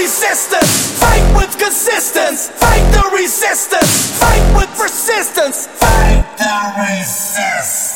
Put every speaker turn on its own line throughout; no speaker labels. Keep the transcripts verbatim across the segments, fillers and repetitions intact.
resistance, fight with consistence, fight the resistance, fight with persistence, fight the resistance.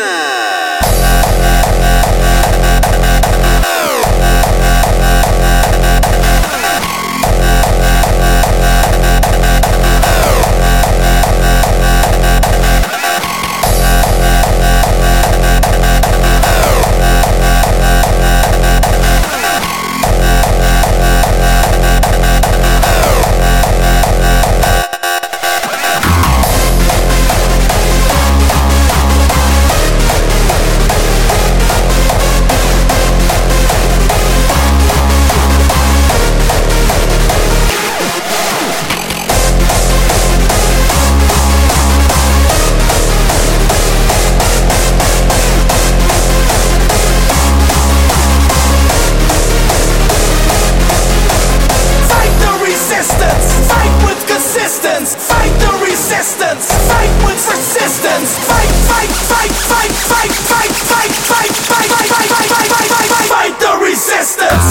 Fight the resistance, fight with persistence, fight, fight, fight, fight, fight, fight, fight, fight, fight, fight, fight, fight, fight, fight, fight, fight the resistance.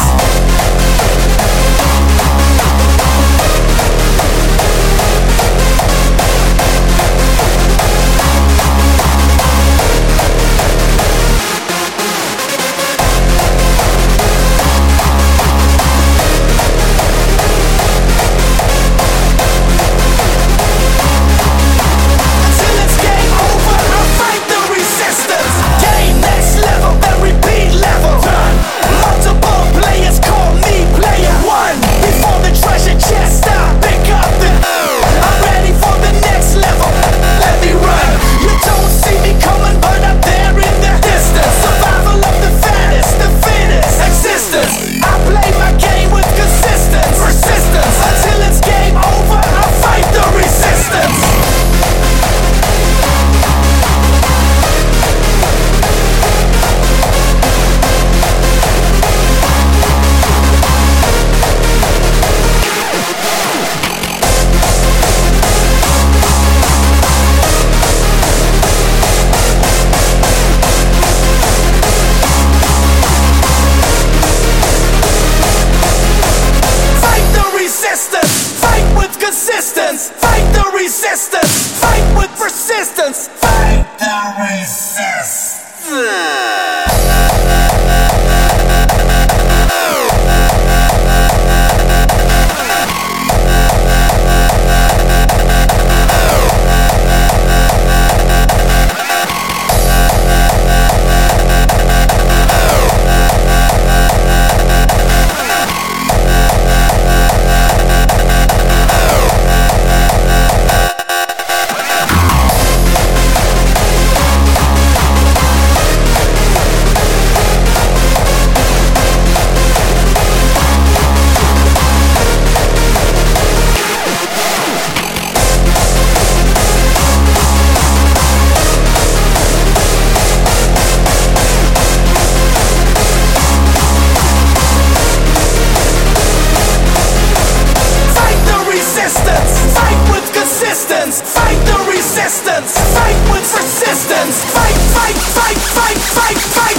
Fight the resistance, fight with persistence, fight the resistance. Fight with consistence, fight the resistance, fight with persistence, fight, fight, fight, fight, fight, fight.